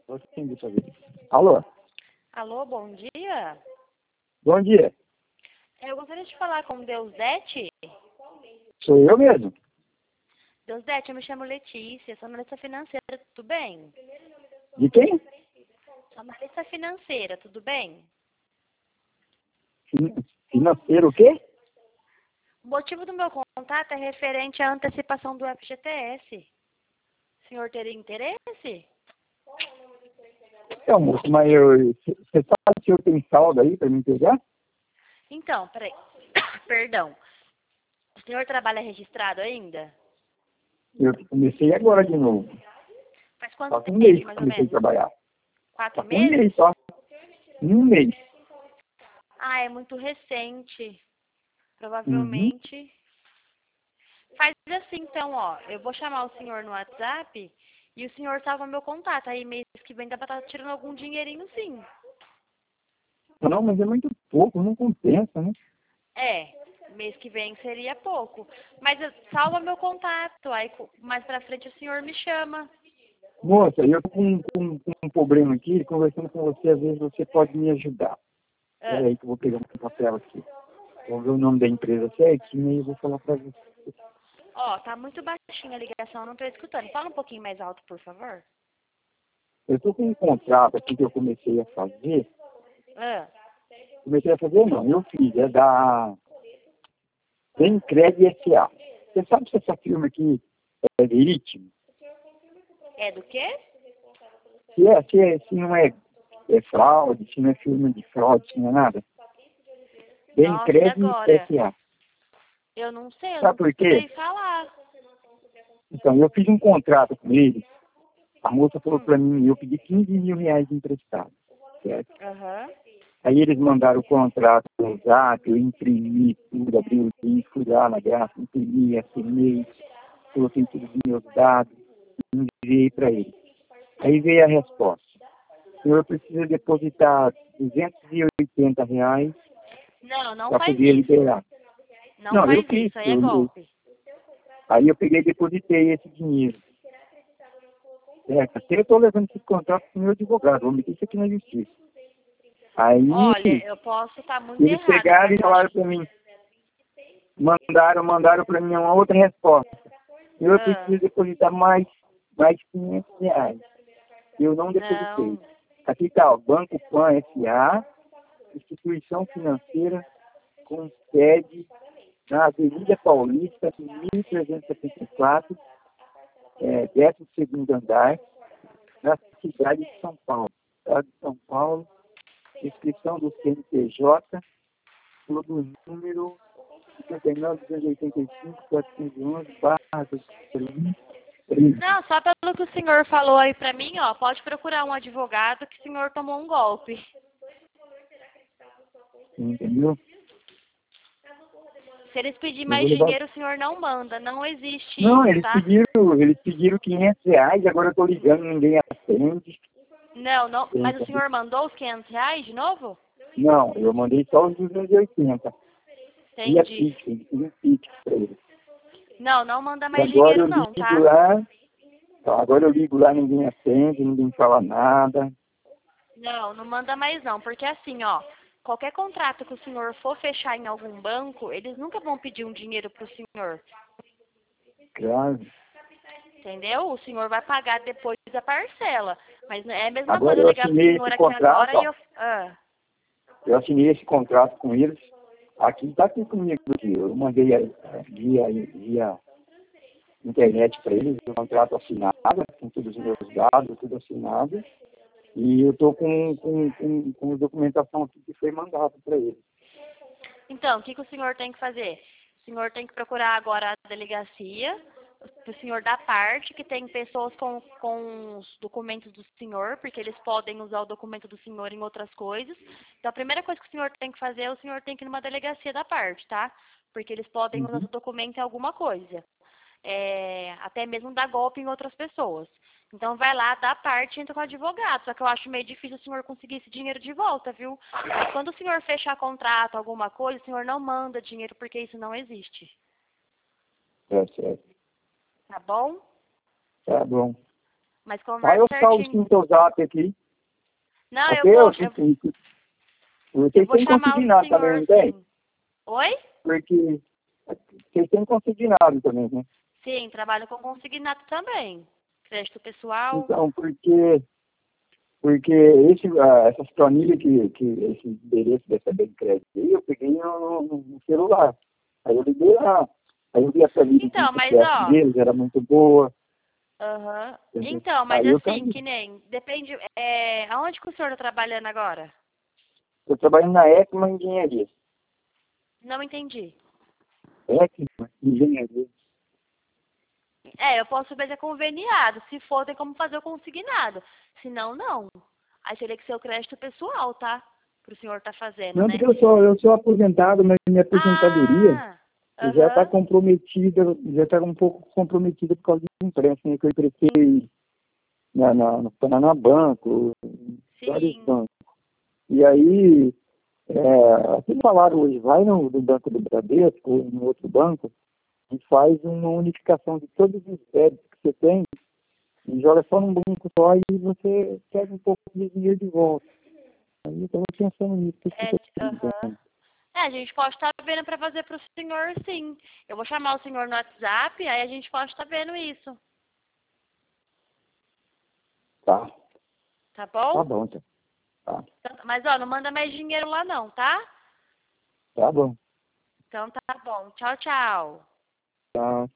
Vou atender dessa vez. Alô? Alô, bom dia. Bom dia. Eu gostaria de falar com Deusdete. Sou eu mesmo? Deusdete, eu me chamo Letícia, sou analista financeira, tudo bem? De quem? Sou analista financeira, tudo bem? Financeiro o quê? O motivo do meu contato é referente à antecipação do FGTS. O senhor teria interesse? Então, moço, mas você sabe se eu tenho saldo aí para me pegar? Então, peraí. Perdão. O senhor trabalha registrado ainda? Eu comecei agora de novo. Faz quanto Só com um tempo, mês que mais ou comecei a menos? trabalhar. 4 Só com um mês meses? só. Um mês. Ah, é muito recente. Uhum. Provavelmente. Faz assim, então, ó. Eu vou chamar o senhor no WhatsApp e o senhor salva meu contato. Aí mês que vem dá pra estar tirando algum dinheirinho, sim. Não, mas é muito pouco, não compensa, né? É, mês que vem seria pouco. Mas salva meu contato. Aí mais pra frente o senhor me chama. Moça, eu tô com um problema aqui, conversando com você, às vezes você pode me ajudar. Ah, Espera aí que eu vou pegar um papel aqui. Vou ver o nome da empresa certinho e eu vou falar para você. ó, tá muito baixinha a ligação, eu não tô escutando. Fala um pouquinho mais alto, por favor. Eu estou com um contrato aqui que eu comecei a fazer. Ah, Comecei a fazer não, eu fiz, é da Bencred S.A. Você sabe se essa firma aqui é verídica? é do quê? Se não é fraude, se não é firma de fraude, se não é nada. Nossa, e Bencred agora? S.A. Eu não sei, eu Sabe nunca por quê? escutei falar. Então, eu fiz um contrato com eles. A moça falou Hum, para mim, eu pedi 15 mil reais emprestado, certo? aham. Aí eles mandaram o contrato no zap, eu imprimi tudo, abri o link, fui lá na graça, imprimi, assinei, coloquei todos os meus dados, enviei para eles. Aí veio a resposta. O senhor precisa depositar R$ 280 Não, não para faz poder isso. liberar. Não Não, eu faz fiz. isso, aí é golpe. Aí eu peguei e depositei esse dinheiro. Certo? Até eu estou levando esse contrato para o meu advogado, vou meter isso aqui na justiça. Aí Olha, eu posso estar muito eles errada, pegaram mas e eu acho falaram que... para mim, mandaram para mim uma outra resposta. Eu Ah, preciso depositar mais R$ 500. Eu não depositei. não. Aqui está, o Banco Pan S.A., instituição financeira com sede na Avenida Paulista, 1374, 12º andar, na cidade de São Paulo. Estado de São Paulo, inscrição do CNPJ, do número 59.285.411/2013. Não, só pelo que o senhor falou aí pra mim, ó, pode procurar um advogado que o senhor tomou um golpe. Entendeu? Se eles pedirem Eu vou mais levar. dinheiro, o senhor não manda. Não existe Não, isso, tá? eles pediram R$ 500, agora eu estou ligando, ninguém atende. Não, não. Mas o Entendeu? senhor mandou os R$ 500 de novo? Não, eu mandei só os 280. E a Entendi. Pix, eu fiz um Pix para eles. Não, não manda E mais agora dinheiro eu não, ligo tá? lá, tá, agora eu ligo lá, ninguém atende, ninguém fala nada. Não, não manda mais não, porque assim, ó, qualquer contrato que o senhor for fechar em algum banco, eles nunca vão pedir um dinheiro pro senhor, Claro. entendeu? O senhor vai pagar depois a parcela. Mas é a mesma coisa Agora eu eu ligar pro assinei senhor esse aqui contrato, agora e ó. eu... Ah, Eu assinei esse contrato com eles. Aqui está aqui comigo aqui. Eu mandei via internet para eles, o contrato assinado, com todos os meus dados, tudo assinado. E eu estou com a documentação aqui que foi mandado para eles. então, o que que o senhor tem que fazer? O senhor tem que procurar agora a delegacia, o senhor da parte, que tem pessoas com os documentos do senhor, porque eles podem usar o documento do senhor em outras coisas. Então, a primeira coisa que o senhor tem que fazer é o senhor tem que ir numa delegacia da parte, tá? Porque eles podem usar Uhum. o documento em alguma coisa. Até mesmo dar golpe em outras pessoas. Então vai lá, dá parte e entra com o advogado. Só que eu acho meio difícil o senhor conseguir esse dinheiro de volta, viu? Mas quando o senhor fechar contrato, alguma coisa, o senhor não manda dinheiro porque isso não existe. Tá certo. Tá bom? Tá bom. Mas Vai conversa eu salvo certinho. sim teu zap aqui. Não, Ok? Vocês vou têm chamar o consignado também, senhor, não tem? sim. Oi? Porque vocês têm consignado também, né? Sim, trabalho com consignado também. Crédito pessoal. Então, porque essas planilhas esse endereço dessa bem crédito aí, eu peguei no celular. Aí eu liguei lá. Aí eu vi a planilha de Então, mas sucesso ó. deles, era muito boa. Aham. Entendeu? Então, mas Aí eu assim, caí. que nem. Depende. Aonde que o senhor tá trabalhando agora? Eu trabalho na ECMA Engenharia. Não entendi. ECMA Engenharia. Eu posso ver se é conveniado. Se for, tem como fazer o consignado. Se não, não. Aí teria que ser o crédito pessoal, tá? Pro senhor tá fazendo, Não, né? porque eu sou aposentado, mas minha aposentadoria Ah, já está aham, comprometida, já está um pouco comprometida por causa do empréstimo, né, que eu emprestei no Paraná Banco, em vários sim. bancos. E aí, vocês falaram hoje, vai no Banco do Bradesco ou no outro banco e faz uma unificação de todos os débitos que você tem e joga só num banco só e você pega um pouco de dinheiro de volta. Aí eu estava pensando nisso, por isso que eu estou Aham. pensando. A gente pode estar vendo para fazer pro senhor, sim. Eu vou chamar o senhor no WhatsApp, aí a gente pode estar vendo isso. Tá, Tá tá bom? bom, então. Tá, Mas, ó, não manda mais dinheiro lá não, tá? tá bom. Então tá bom. Tchau, tchau. Tá.